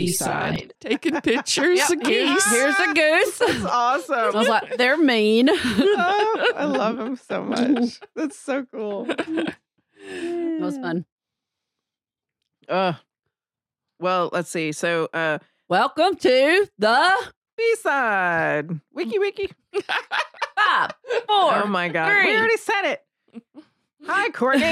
B-side. Taking pictures of Here's geese. a goose. That's awesome. I was like, they're mean. Oh, I love him so much. That's so cool. It was fun. Well, let's see. So, Welcome to the B-side. Wiki. 5, 4. Oh my God. 3. We already said it. Hi, Courtney.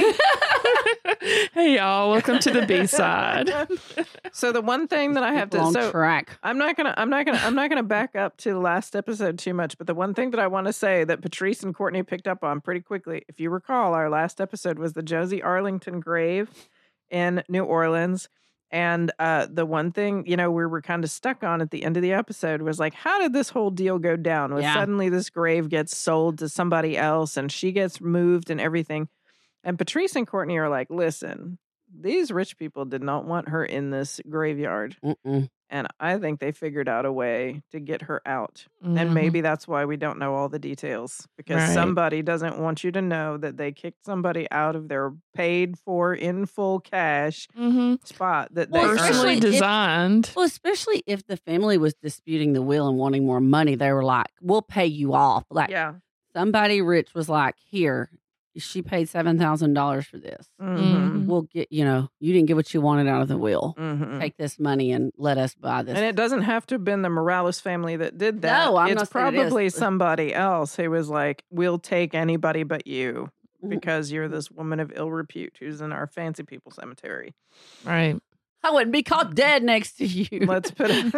Hey, y'all. Welcome to the B-side. So the one thing that I have to on so track. I'm not gonna back up to the last episode too much, but the one thing that I want to say that Patrice and Courtney picked up on pretty quickly, if you recall, our last episode was the Josie Arlington grave in New Orleans. And the one thing, we were kind of stuck on at the end of the episode was like, how did this whole deal go down? Was suddenly this grave gets sold to somebody else and she gets moved and everything. And Patrice and Courtney are like, listen, these rich people did not want her in this graveyard. Mm-mm. And I think they figured out a way to get her out. Mhm. And maybe that's why we don't know all the details. Because Right. somebody doesn't want you to know that they kicked somebody out of their paid for in full cash spot that they Well, earned. Personally if- designed. Well, especially if the family was disputing the will and wanting more money, they were like, we'll pay you off. Like Yeah. somebody rich was like, here, she paid $7,000 for this. Mm-hmm. We'll get, you didn't get what you wanted out of the will. Mm-hmm. Take this money and let us buy this. And it doesn't have to have been the Morales family that did that. No, I'm it's not saying it is. probably somebody else who was like, we'll take anybody but you because you're this woman of ill repute who's in our fancy people cemetery. Right. I wouldn't be caught dead next to you. Let's put it.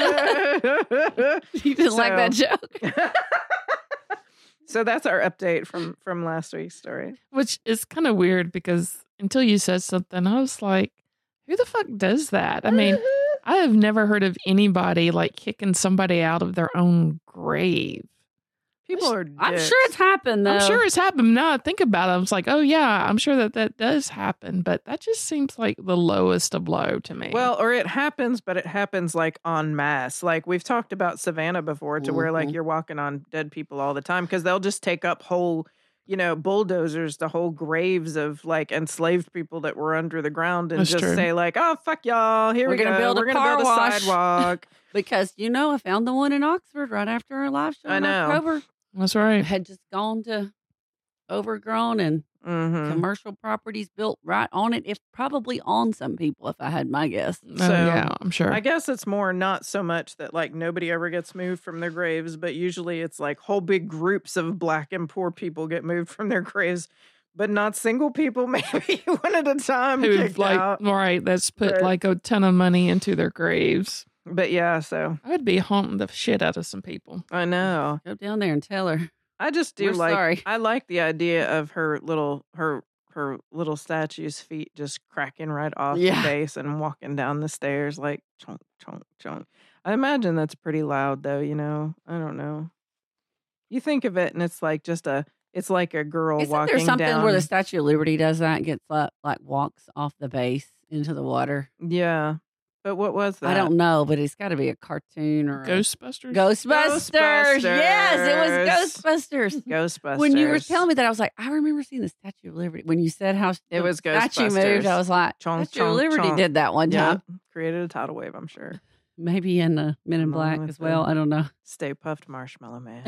You didn't like that joke? So that's our update from last week's story. Which is kind of weird because until you said something, I was like, who the fuck does that? I mean, I have never heard of anybody like kicking somebody out of their own grave. People are. I'm dicks. sure it's happened, though. I'm sure it's happened. Now I think about it, I was like, oh yeah, I'm sure that does happen. But that just seems like the lowest of low to me. Well, or it happens, but it happens like en masse. Like we've talked about Savannah before, to where like you're walking on dead people all the time because they'll just take up whole, bulldozers to whole graves of like enslaved people that were under the ground and That's just true. say like, oh fuck y'all, here We're we gonna go, build a we're gonna car build a wash." sidewalk. Because, I found the one in Oxford right after our live show I in know. October. that's It right. had just gone to overgrown and Mm-hmm. commercial properties built right on it, if probably on some people, if I had my guess. So, yeah, I'm sure. I guess it's more not so much that like nobody ever gets moved from their graves, but usually it's like whole big groups of black and poor people get moved from their graves, but not single people, maybe one at a time. Who've kicked like, out. right, that's put Right. like a ton of money into their graves. But yeah, so I would be haunting the shit out of some people. I know. Go down there and tell her. I just do We're like. sorry. I like the idea of her little statue's feet just cracking right off the Yeah. base and walking down the stairs like chonk chonk chonk. I imagine that's pretty loud though. I don't know. You think of it and it's like it's like a girl Isn't walking there something down. where the Statue of Liberty does that and gets up, like walks off the base into the water? Yeah, but what was that? I don't know, but it's got to be a cartoon or Ghostbusters? Ghostbusters. Yes, it was Ghostbusters. Ghostbusters. When you were telling me that, I was like, I remember seeing the Statue of Liberty. When you said how It the was statue Ghostbusters. moved, I was like, Chonk, Statue of chonk, Liberty chonk. did that one yeah, time. created a tidal wave. I'm sure. Maybe in Men in Along Black with as well. the- I don't know. Stay puffed Marshmallow Man.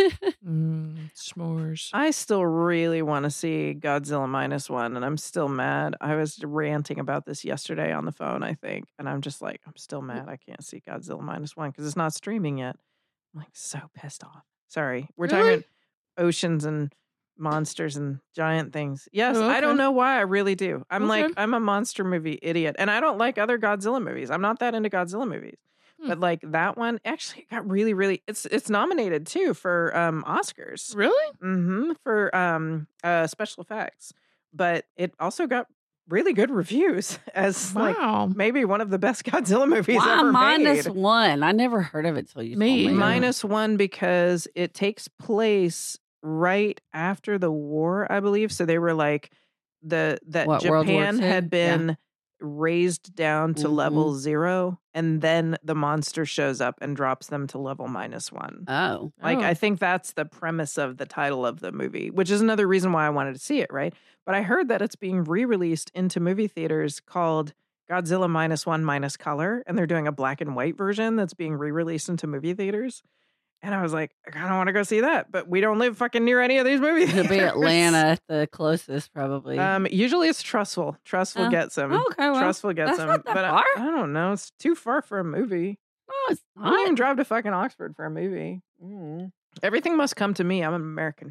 S'mores. I still really want to see Godzilla -1, and I'm still mad. I was ranting about this yesterday on the phone, I think, and I'm just like, I'm still mad I can't see Godzilla -1 because it's not streaming yet. I'm like so pissed off. Sorry, we're talking Really? about oceans and monsters and giant things. Yes, Oh, I don't okay. know why. I really do. I'm Okay. like, I'm a monster movie idiot, and I don't like other Godzilla movies. I'm not that into Godzilla movies. But like that one actually got really it's nominated too for Oscars. Really? For special effects. But it also got really good reviews as like Wow. maybe one of the best Godzilla movies Why ever minus made. one? I never heard of it till you Me told me. either. -1 because it takes place right after the war, I believe. So they were like that What, World War Japan II? had been raised down to Mhm. level 0, and then the monster shows up and drops them to level -1. Oh. Like, Oh. I think that's the premise of the title of the movie, which is another reason why I wanted to see it, right? But I heard that it's being re-released into movie theaters called Godzilla -1 color, and they're doing a black and white version that's being re-released into movie theaters. And I was like, I kind of want to go see that, but we don't live fucking near any of these movie theaters. It'll be Atlanta at the closest, probably. Usually it's Trussville. Trussville gets them. Okay, well, Trussville gets that's them. not that But far. I don't know. It's too far for a movie. No, it's I don't even not. drive to fucking Oxford for a movie. Everything must come to me. I'm an American.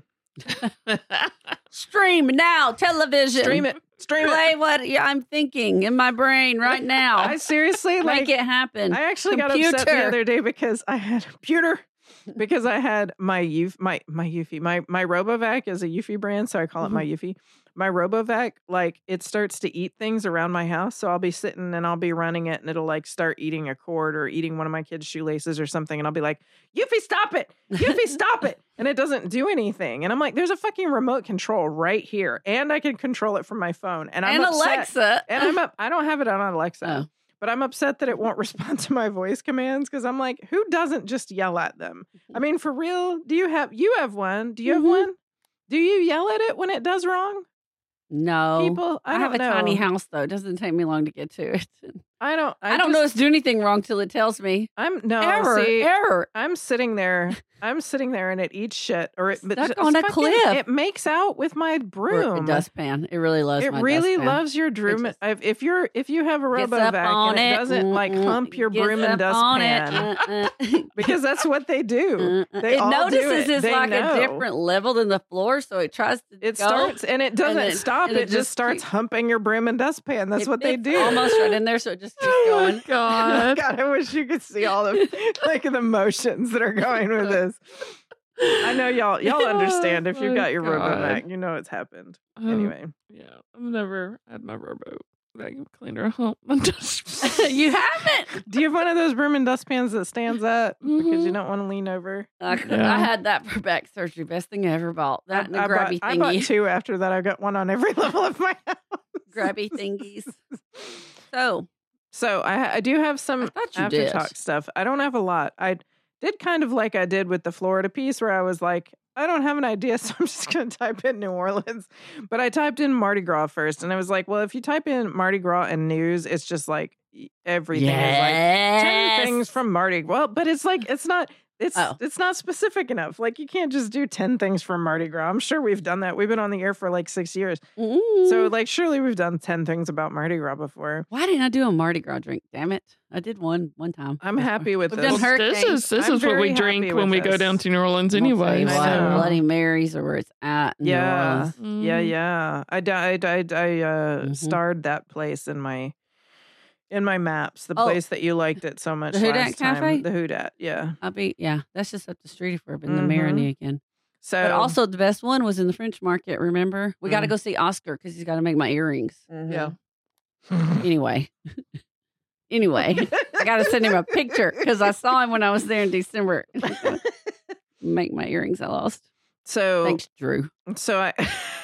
Stream now, television. Stream it. Stream Play it. what I'm thinking in my brain right now. I seriously Make it happen. I actually got upset the Computer. other day because I had a computer. Because I had my Eufy. My RoboVac is a Eufy brand, so I call it my Eufy. My RoboVac, like, it starts to eat things around my house. So I'll be sitting and I'll be running it and it'll like start eating a cord or eating one of my kids' shoelaces or something. And I'll be like, Eufy, stop it. Eufy, stop it. And it doesn't do anything. And I'm like, there's a fucking remote control right here. And I can control it from my phone. And I'm upset. Alexa. And I don't have it on Alexa. Oh. But I'm upset that it won't respond to my voice commands because I'm like, who doesn't just yell at them? I mean, for real, you have one? Do you have one? Do you yell at it when it does wrong? No. People, I have don't a know. tiny house though. It doesn't take me long to get to it. I don't know it's do anything wrong till it tells me. Error. I'm sitting there and it eats shit or it Stuck on a cliff. It makes out with my broom. Or a dustpan. It really loves. It my really dustpan. loves your broom. If you have a Gets RoboVac up on and it it, doesn't like hump your gets broom and up on dustpan, it. because that's what they do. They It all notices do it. it's They like know. a different level than the floor, so it tries to. It go, starts and it doesn't then- stop. and It just starts keeps- humping your broom and dustpan. That's what they it's do. Almost right in there, so it just keeps Oh going. my God. God, I wish you could see all the like the motions that are going with this. I know y'all understand if you've my got your God. RoboVac, you know it's happened. Anyway, Yeah, I've never had my robo vacuum cleaner hump my dustpan. You haven't. do you have one of those broom and dustpans that stands up because you Mhm. don't want to lean over? I Yeah. had that for back surgery. Best thing I ever bought. That and the grabby I bought thingy. two after that. I got one on every level of my house. Grabby thingies. So So I do have some thought you after did. talk stuff. I don't have a lot. I did kind of like I did with the Florida piece where I was like, I don't have an idea, so I'm just going to type in New Orleans. But I typed in Mardi Gras first, and I was like, well, if you type in Mardi Gras and news, it's just like everything is like 10 things from Mardi Gras. Well, but it's like it's not specific enough. Like you can't just do 10 things from Mardi Gras. I'm sure we've done that. We've been on the air for like 6 years. So like surely we've done 10 things about Mardi Gras before. why didn't I do a Mardi Gras drink? Damn it! I did one time. I'm happy with We've this. done This hurricanes. is I'm what very we happy drink with when we go this. down to New Orleans I'll tell anyway. you what, So- Bloody Marys are where it's at. in New Yeah. Orleans. Yeah, Mm. yeah. I starred that place in my maps. The Oh. place that you liked it so much The Houdat last time. Cafe? The Houdat, yeah. That's just up the street for in the Mhm. Marigny again. So But also the best one was in the French Market. Remember, we got to go see Oscar because he's got to make my earrings. yeah. Anyway, I got to send him a picture because I saw him when I was there in December. Make my earrings. I lost. So Thanks, Drew. So I,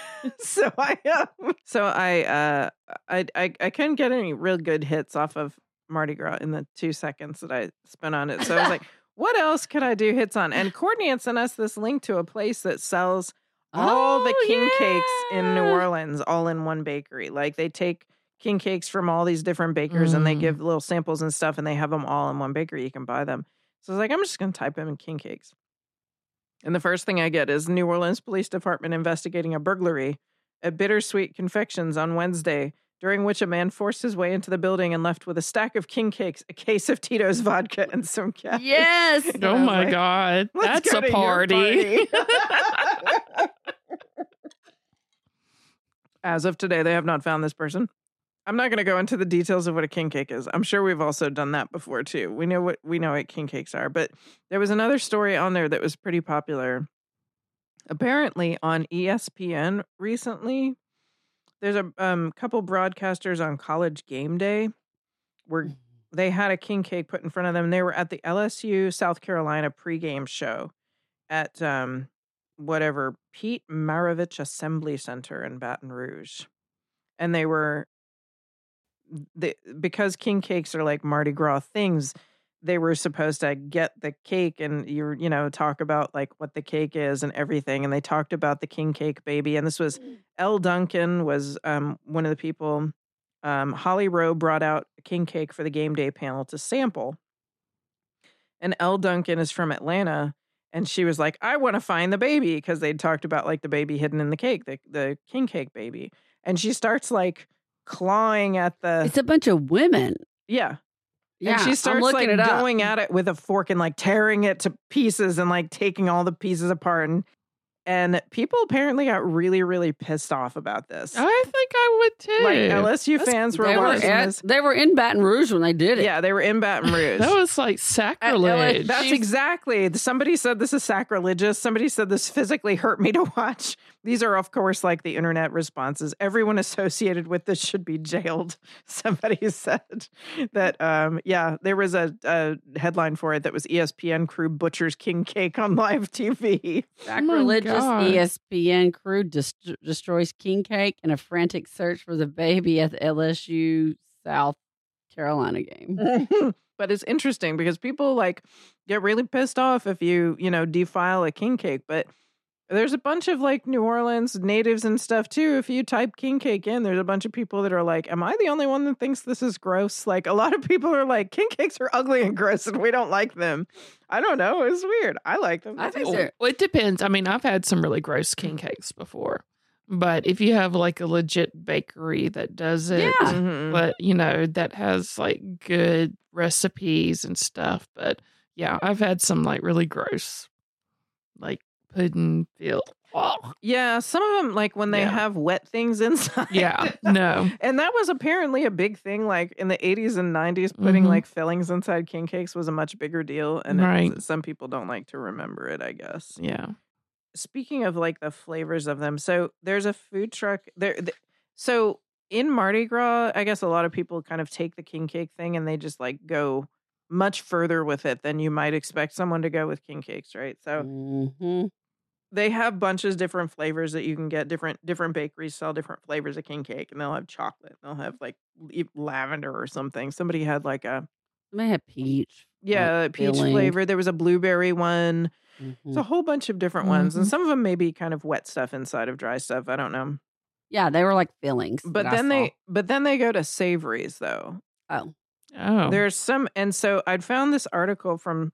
I couldn't get any real good hits off of Mardi Gras in the 2 seconds that I spent on it. So I was like, what else could I do hits on? And Courtney had sent us this link to a place that sells all the king cakes in New Orleans, all in one bakery. Like they take king cakes from all these different bakers and they give little samples and stuff, and they have them all in one bakery. You can buy them. So I was like, I'm just going to type in king cakes. And the first thing I get is New Orleans Police Department investigating a burglary at Bittersweet Confections on Wednesday, during which a man forced his way into the building and left with a stack of king cakes, a case of Tito's vodka, and some cash. Yes. And I Oh was my like, God. "Let's That's go a to your party. party." As of today, they have not found this person. I'm not going to go into the details of what a king cake is. I'm sure we've also done that before too. We know what king cakes are, but there was another story on there that was pretty popular. Apparently on ESPN recently, there's a couple broadcasters on College Game Day where they had a king cake put in front of them. They were at the LSU South Carolina pregame show at Pete Maravich Assembly Center in Baton Rouge. And because king cakes are like Mardi Gras things, they were supposed to get the cake and talk about like what the cake is and everything. And they talked about the king cake baby. And this was Elle Duncan was one of the people Holly Rowe brought out a king cake for the game day panel to sample. And Elle Duncan is from Atlanta. And she was like, I want to find the baby, because they'd talked about like the baby hidden in the cake, the king cake baby. And she starts like clawing at the. It's a bunch of women. Yeah. Yeah, And she starts I'm looking like it up. going at it with a fork and like tearing it to pieces and like taking all the pieces apart. And people apparently got really, really pissed off about this. I think I would too. Like LSU fans were watching this. They were in Baton Rouge when they did it. Yeah, they were in Baton Rouge. That was like sacrilege. That's exactly. Somebody said this is sacrilegious. Somebody said this physically hurt me to watch. These are, of course, like the internet responses. Everyone associated with this should be jailed. Somebody said that, there was a headline for it that was ESPN crew butchers king cake on live TV. Sacrilegious God. ESPN crew destroys king cake in a frantic search for the baby at the LSU South Carolina game. But it's interesting because people like get really pissed off if you defile a king cake. But there's a bunch of like New Orleans natives and stuff too. If you type king cake in, there's a bunch of people that are like, am I the only one that thinks this is gross? Like a lot of people are like, king cakes are ugly and gross and we don't like them. I don't know. It's weird. I like them. I think Well, they're- it depends. I mean, I've had some really gross king cakes before. But if you have like a legit bakery that does it, Yeah. Mhm. but that has like good recipes and stuff. But yeah, I've had some like really gross, like pudding filled. Oh, Yeah, some of them, like when they Yeah. have wet things inside. yeah, no. And that was apparently a big thing, like in the 80s and 90s, putting Mhm. like fillings inside king cakes was a much bigger deal. And Right. some people don't like to remember it, I guess. Yeah. Speaking of like the flavors of them, so there's a food truck there. So in Mardi Gras, I guess a lot of people kind of take the king cake thing and they just like go much further with it than you might expect someone to go with king cakes, right? So Mhm. they have bunches of different flavors that you can get. Different bakeries sell different flavors of king cake, and they'll have chocolate. They'll have like lavender or something. Somebody had like a They have peach. peach filling. flavor. There was a blueberry one. Mhm. It's a whole bunch of different ones, and Mhm. some of them may be kind of wet stuff inside of dry stuff. I don't know. Yeah, they were like fillings. But that I then they go to savories though. saw. Oh. Oh. There's some, and so I'd found this article from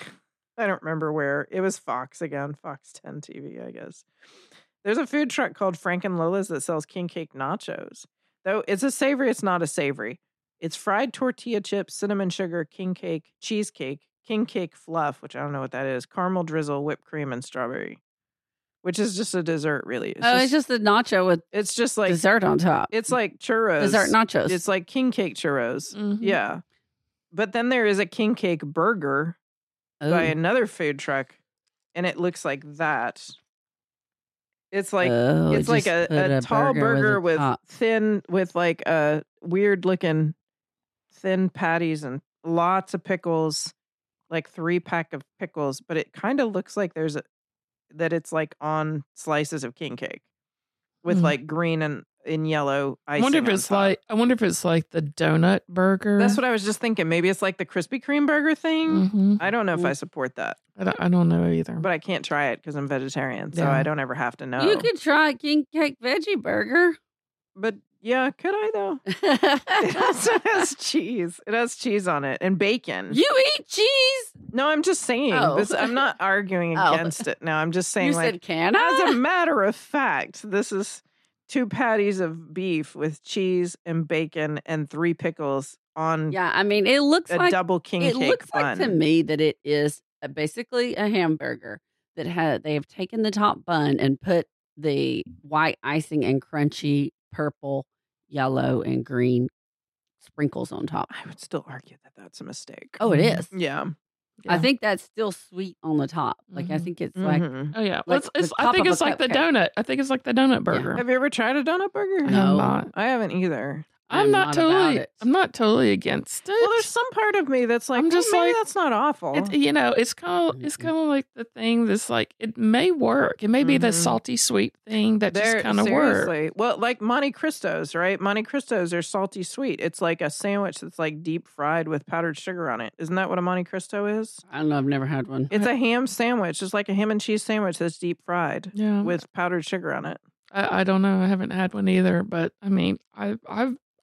I don't remember where. It was Fox again, Fox 10 TV, I guess. There's a food truck called Frank and Lola's that sells king cake nachos. Though it's a savory, it's not a savory. It's fried tortilla chips, cinnamon sugar, king cake, cheesecake, king cake fluff, which I don't know what that is, caramel drizzle, whipped cream, and strawberry. Which is just a dessert, really. It's just a nacho with it's just like dessert on top. it's like churros. Dessert nachos. It's like king cake churros. Mhm. Yeah. But then there is a king cake burger by Ooh. another food truck, and it looks like that. It's like Oh, it's like just put a tall burger with top. thin, with like a weird looking thin patties and lots of pickles, like 3-pack of pickles. But it kind of looks like that it's like on slices of king cake with Mm. like green and in yellow I icing. wonder if on it's top. like the donut burger. That's what I was just thinking. Maybe it's like the Krispy Kreme burger thing. Mhm. I don't know if I support that, I don't know either. but I can't try it because I'm vegetarian, so Yeah. I don't ever have to know. You could try a king cake veggie burger. But yeah, could I though? It also has cheese. It has cheese on it and bacon. You eat cheese? No, I'm just saying. Oh. I'm not arguing Oh. against it. No, I'm just saying, You like, said can as a I? matter of fact, this is 2 patties of beef with cheese and bacon and 3 pickles on Yeah, I mean, it looks a like double king it cake looks bun. like to me that it is basically a hamburger that they have taken the top bun and put the white icing and crunchy purple, yellow, and green sprinkles on top. I would still argue that that's a mistake. Oh, it is. Yeah. I Yeah. think that's still sweet on the top. Like I Mhm. think it's like Mhm. Oh yeah, well, like the I top think of a it's like the cupcake. donut. I think it's like the donut burger. Have you ever tried a donut burger? I No. have not. I haven't either. I'm not about totally. it. I'm not totally against it. Well, there's some part of me that's like, I'm just maybe like- that's not awful. It's it's kind of like the thing that's like it may work. It may be the Mhm. salty sweet thing that They're- just kind of works. seriously. Well, like Monte Cristos, right? Monte Cristos are salty sweet. It's like a sandwich that's like deep fried with powdered sugar on it. Isn't that what a Monte Cristo is? I don't know. I've never had one. It's a ham sandwich. It's like a ham and cheese sandwich that's deep fried Yeah, with powdered sugar on it. I don't know. I haven't had one either, but I mean, I've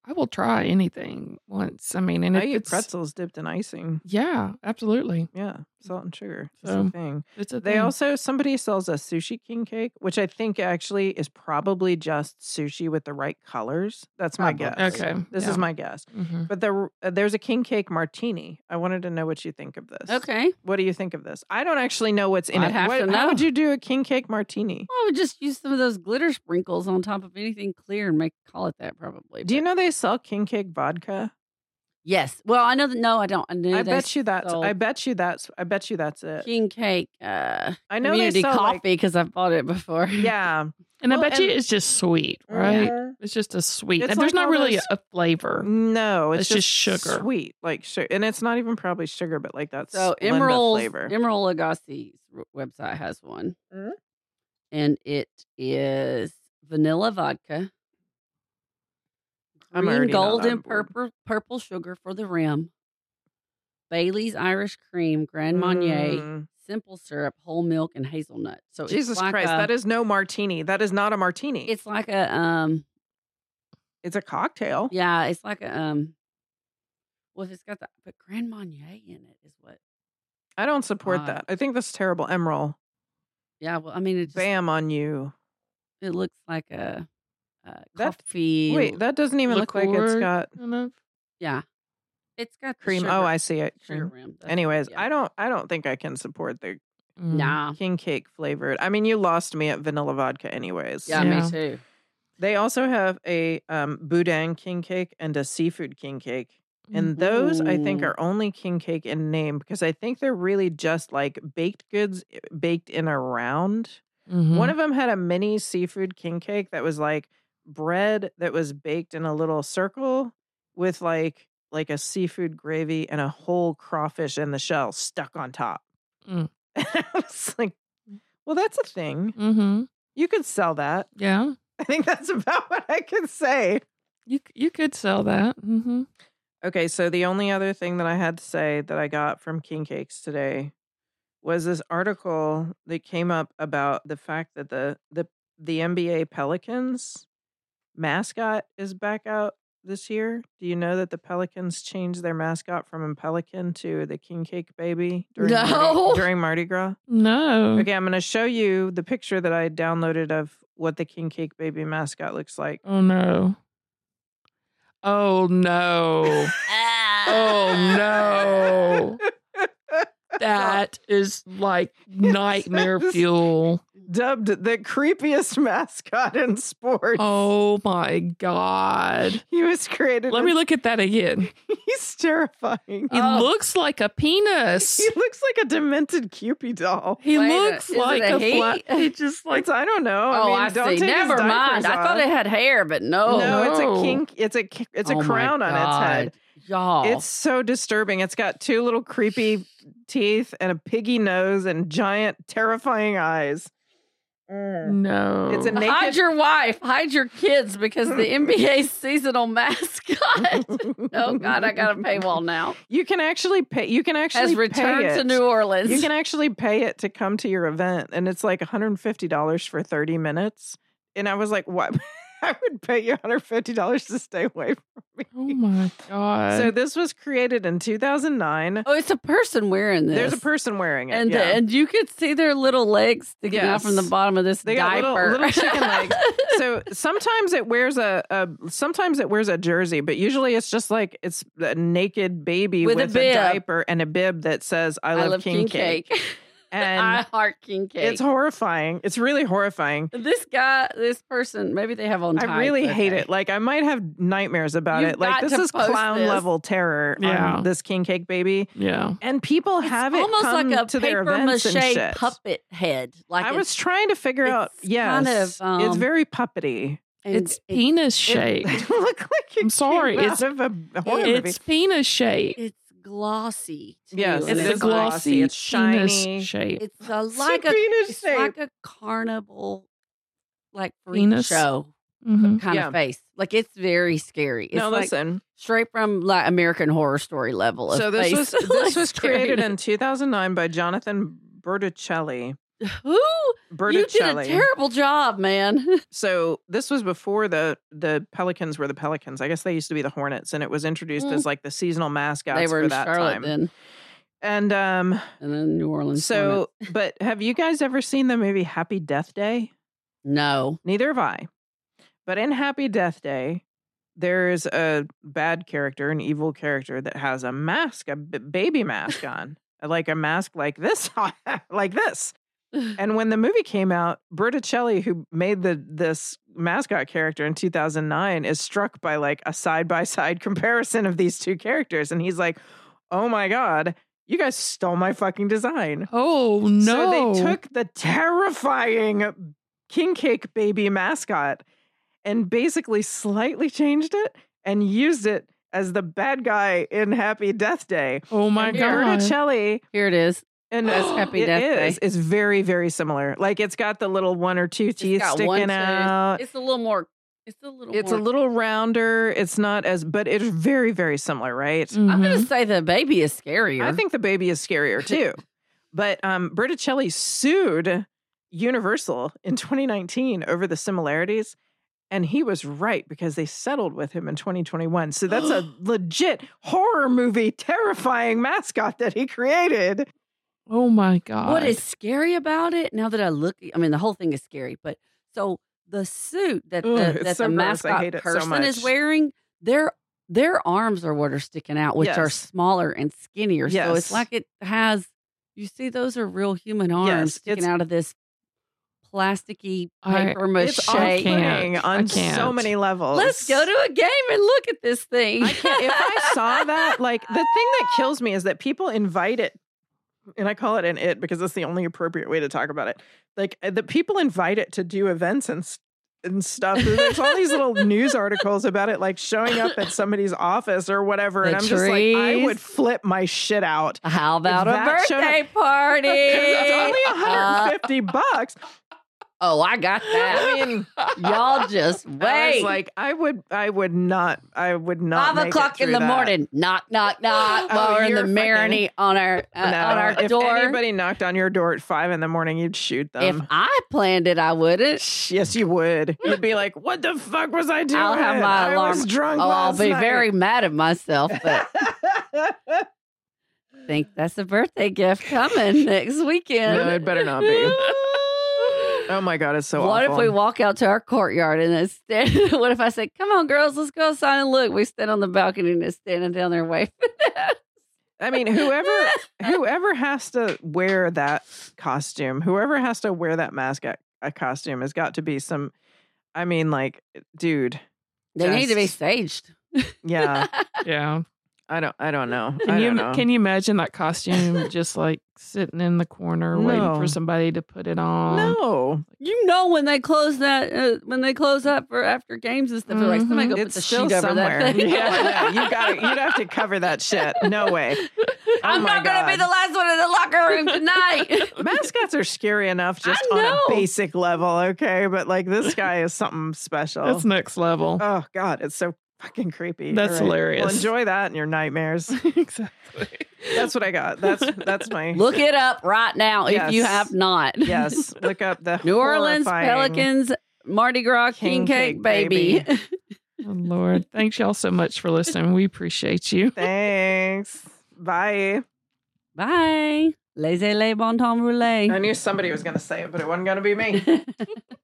I will try anything once. I mean, and I if eat it's pretzels dipped in icing. yeah, absolutely. Yeah, salt and sugar. It's So, a thing. It's a They thing. also, somebody sells a sushi king cake, which I think actually is probably just sushi with the right colors. That's my Probably. guess. Okay. This yeah. is my guess. Mhm. But there's a king cake martini. I wanted to know what you think of this. Okay. What do you think of this? I don't actually know what's in I'd it. have to How would know. you do a king cake martini? Well, I would just use some of those glitter sprinkles on top of anything clear and call it that probably. Do you but- know they sell king cake vodka? Yes. Well, I know that. No, I don't. I knew I they bet you that's. sold I bet you that's it. king cake. I know they Community sell coffee like, because I've bought it before. yeah. And Well, I bet you and- it's just sweet, right? Mhm. It's just a sweet. It's And there's like not all really those- a flavor. No, It's just sugar. sweet, like sugar, and it's not even probably sugar, but like that So Splenda Emerald flavor. Lagasse's website has one, Mhm. and it is vanilla vodka, I'm green, already not gold, on and board. purple sugar for the rim, Bailey's Irish cream, Grand Marnier, Mm. simple syrup, whole milk, and hazelnut. So Jesus it's like Christ, that is no martini. That is not a martini. it's like a It's a cocktail. yeah, it's like a well, if it's got but Grand Marnier in it is what. I don't support God. that. I think that's terrible. Emerald, Yeah, well, I mean, it just bam on you. it looks like a That- coffee. Wait, that doesn't even look like it's Liqueur got kind of. yeah, it's got the cream. Sugar, Oh, I see it. sugar Cream. rim. That's Anyways, yeah. I don't think I can support the Mm. Nah, king cake flavored. I mean, you lost me at vanilla vodka anyways. yeah, Yeah. me too. They also have a boudin king cake and a seafood king cake. And those I think Ooh. are only king cake in name because I think they're really just like baked goods baked in a round. Mhm. One of them had a mini seafood king cake that was like bread that was baked in a little circle with like a seafood gravy and a whole crawfish in the shell stuck on top. Mm. And I was like, well, that's a thing. Mhm. You could sell that. Yeah. I think that's about what I can say. You could sell that. Mhm. Okay, so the only other thing that I had to say that I got from King Cakes today was this article that came up about the fact that the NBA Pelicans mascot is back out this year. Do you know that the Pelicans changed their mascot from a pelican to the king cake baby No. during Mardi Gras? No. Okay, I'm going to show you the picture that I downloaded of what the king cake baby mascot looks like. Oh no. Oh no. Oh no. That is like nightmare says- fuel. Dubbed the creepiest mascot in sports. Oh my God. He was created. Let me look at that again. He's terrifying. He Oh. looks like a penis. He looks like a demented Cupid doll. He Wait a- looks is it like a a he? flat. He just like I don't know. Oh, I mean, don't see. take his Never mind. diapers I thought off. it had hair, but no. No, it's No. a kink. It's a Oh my crown on its God. head. Y'all. It's so disturbing. It's got two little creepy teeth and a piggy nose and giant, terrifying eyes. no. It's a naked. Hide your wife, hide your kids because the NBA seasonal mascot. Oh God, I got a paywall now. You can actually pay. You can actually Has pay returned it. to New Orleans. You can actually pay it to come to your event, and it's like $150 for 30 minutes. And I was like, "What? I would pay you $150 to stay away from me." Oh my God. So this was created in 2009. Oh, it's a person wearing this. There's a person wearing it, and yeah. and you could see their little legs sticking out from the Yes. bottom of this They got diaper. little chicken legs. So sometimes it wears a jersey, but usually it's just like it's a naked baby With with, a a, bib. diaper and a bib that says "I love king cake." And I heart king cake. it's horrifying. It's really horrifying. This person, maybe they have on I tights, really hate okay. it. Like I might have nightmares about You've it. Like got this to is post clown this. level terror Yeah. on this king cake baby. yeah. And people It's have it almost come like a to their paper events and mache shit. puppet head. Like I was trying to figure out. it's Yes, kind of, it's very puppety. It's penis shaped. It look like it I'm sorry, came it's- out of a horror movie. It's penis shaped. It's glossy. Too, Yes, and it It's is a glossy It's shiny. penis shape. It's like a penis it's shape. like a carnival, like freak Penis? show Mhm. kind Yeah. of face. Like it's very scary. It's No, like listen. straight from like American Horror Story level. Of So this face. was Like created scariness. in 2009 by Jonathan Berticelli, Who? You did a Berticelli. terrible job, man. So this was before the Pelicans were the Pelicans. I guess they used to be the Hornets, and it was introduced as like the seasonal mascots They were for in that Charlotte time. then, And and then New Orleans. so, but have you guys ever seen the movie Happy Death Day? no. Neither have I. But in Happy Death Day, there's a bad character, an evil character that has a mask, a baby mask on, like a mask like this, like this. And when the movie came out, Berticelli, who made this mascot character in 2009, is struck by like a side-by-side comparison of these two characters. And he's like, oh my God, you guys stole my fucking design. Oh no! So they took the terrifying king cake baby mascot and basically slightly changed it and used it as the bad guy in Happy Death Day. Oh my And God! Berticelli, Here it is. and That's Happy it Death Day. is very, very similar. Like it's got the little one or two It's teeth got sticking one tooth. out. It's a little more. It's a little. It's more, a little rounder. It's not as, but it's very, very similar, right? I'm Mhm. going to say the baby is scarier. I think the baby is scarier too. But Berticelli sued Universal in 2019 over the similarities. And he was right because they settled with him in 2021. So that's a legit horror movie, terrifying mascot that he created. Oh my God! What is scary about it? Now that I look, I mean, the whole thing is scary. But so the suit that Ugh, the, it's that so the gross. I mascot hate it so person is much. wearing, their arms are what are sticking out, which are Yes. smaller and skinnier. So Yes. it's like it has. You see, those are real human arms Yes, sticking it's- out of this plasticky I- paper mache. It's can't. off-putting I on so can't. many levels. Let's go to a game and look at this thing. I can't. If I saw that, like the thing that kills me is that people invite it, and I call it an it because it's the only appropriate way to talk about it. Like the people invite it to do events and stuff. There's all these little news articles about it, like showing up at somebody's office or whatever. And The I'm just like, I trees. would flip my shit out. How about If a that showed birthday party? It's only $150. Oh, I got that. I mean, Y'all just I wait. was like, I would not 5 make it o'clock in through the that. morning. Knock, knock, knock. Oh, While we're in the you're marinade on our No, on our if door. anybody knocked on your door at 5 a.m, you'd shoot If them. I planned it, I wouldn't. Yes, you would. You'd be like, "What the fuck was I doing? I'll have my I alarm. was drunk Oh, I'll last be night." very mad at myself, but think that's a birthday gift coming next weekend. No, it better not be. Oh my God, it's so What awful. if we walk out to our courtyard and then stand? What if I say, "Come on, girls, let's go outside and look"? We stand on the balcony and just standing down there waving. I mean, whoever has to wear that costume, whoever has to wear that mascot costume has got to be some. I mean, like, dude. They need to be Just- staged. Yeah, Yeah. I don't know. I Can you don't know. can you imagine that costume just like sitting in the corner waiting No. for somebody to put it on? No, You know when they close that when they close up for after games and stuff, they're like, somebody go put it's the still sheet over somewhere. that thing. Yeah, you got it. You'd have to cover that shit. No way. I'm Oh my not going to be God. the last one in the locker room tonight. Mascots are scary enough just I on know. a basic level, okay? But like this guy is something special. That's next level. Oh God, it's so fucking creepy. That's All hilarious. Well, enjoy that in your nightmares. Exactly. That's what I got. That's my Look it up right now if you Yes. have not. yes. Look up the New Orleans horrifying- Pelicans Mardi Gras King Cake Baby. Oh, Lord. Thanks y'all so much for listening. We appreciate you. Thanks. Bye. Bye. Laissez les bon temps rouler. I knew somebody was going to say it, but it wasn't going to be me.